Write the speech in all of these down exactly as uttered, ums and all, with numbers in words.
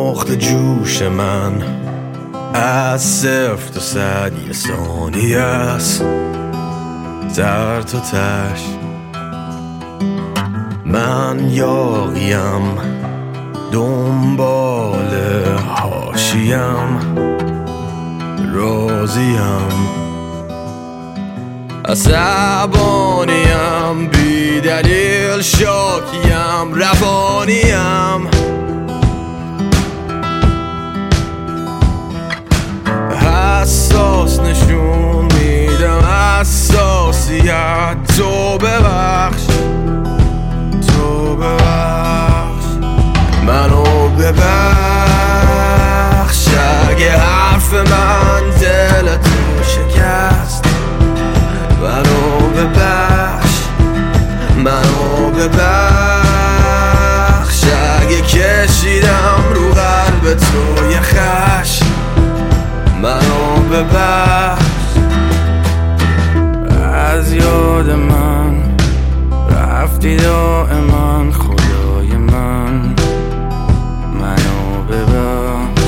نقطه جوش من از صفر تا صد یه ثانیه است، در تا تش من یاقیم، دنبال حاشیم، راضیم، عصبانیم، بی دلیل شاکیم، روانیم، حساس نشون میدم حساسیت. تو ببخش، تو ببخش، منو ببخش اگه حرف من دل تو شکست. منو ببخش، منو ببخش اگه کشیدم رو قلب تو یه خشم. منو ببخش، از یاد من رفتی دائما خدای من. منو ببخش،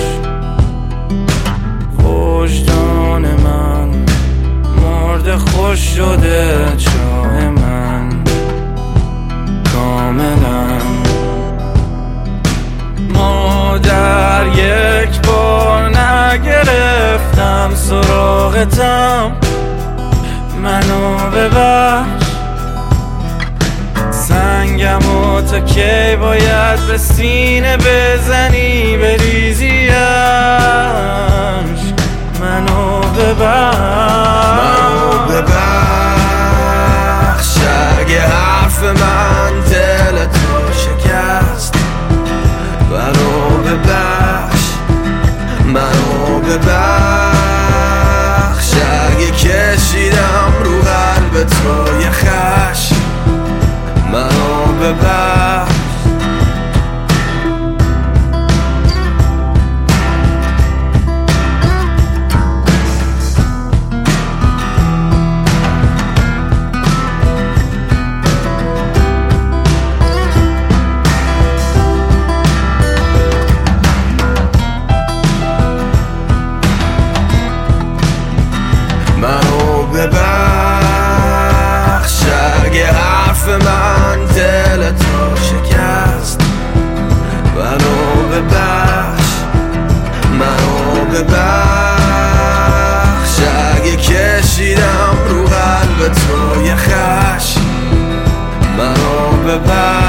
وجدان من مرد خوش شده، چاه من کاملا. مادر یک بار نگرفتم سراغتم. منو ببخش، سنگمو تا کی باید به سینه بزنی بریزیش. منو ببخش، منو ببخش اگه حرف من دل تو شکست. منو ببخش، منو ببخش اگه کشیدم رو قلب تو یه خشم. منو ببخش، منو ببخش اگه حرف من دل تو شکست. منو ببخش، منو ببخش اگه کشیدم رو قلب تو یه خشم. منو ببخش.